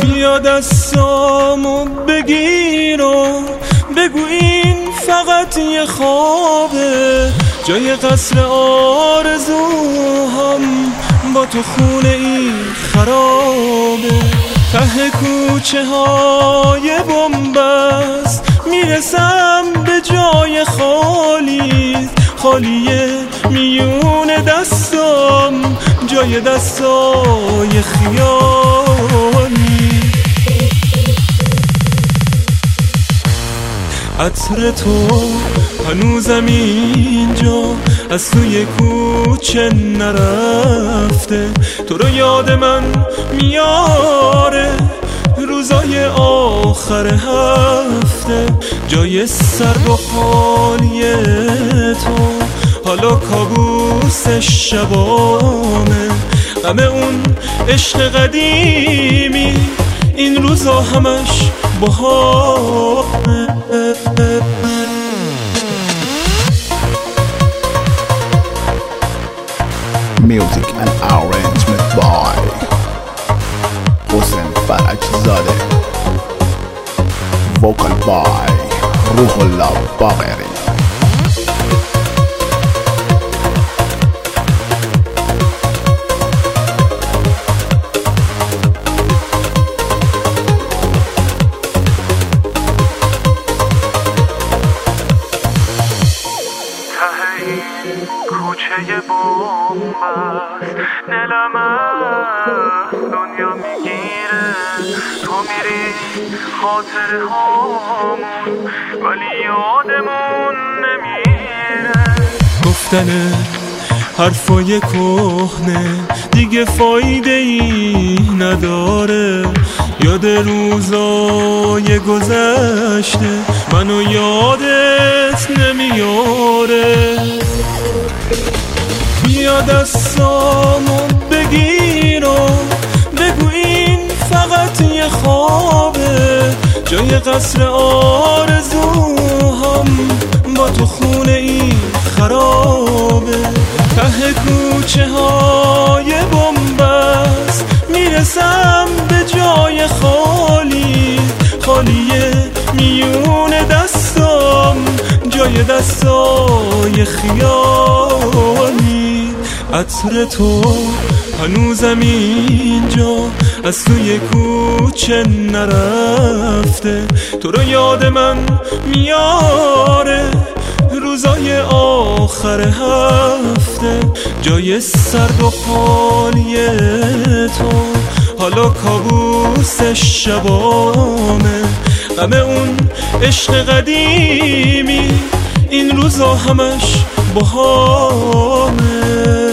بیا دستامو بگیر و بگو این فقط یه خوابه، جای قصر آرزوهام با تو خونه این خرابه. ته کوچه های بنبست میرسم به جای خالی، خالیه میون دستام، جای دستای خیالی. عطر تو هنوزم اینجا از توی کوچه نرفته، تو رو یاد من میاره روزای آخر هفته، جای سرد و خالی تو حالا کابوس شبامه، غم اون عشق قدیمی این روزا همش بهامه. Music and arrangement by Hossein Farajzadeh, vocal by Ruhollah Bagheri. کوچه بومبست دلم از دنیا میگیره، تو میری خاطر هامون ولی یادمون نمیره. گفتن حرفای کهنه دیگه فایده ای نداره، یاد روزای گذشته منو یادت نمیاره. بیا دستامو بگیر و بگو این فقط یه خوابه، جای قصر آرزوهام با تو خونه این خرابه. ته کوچه های بنبست میرسم به جای خالی، خالیه میون دستام، جای دستای خیالی. عطر تو هنوزم اینجا از توی کوچه نرفته، تو رو یاد من میاره روزای آخر هفته، جای سرد و خالی تو حالا کابوس شبامه، غم اون عشق قدیمی این روزا همش بهامه.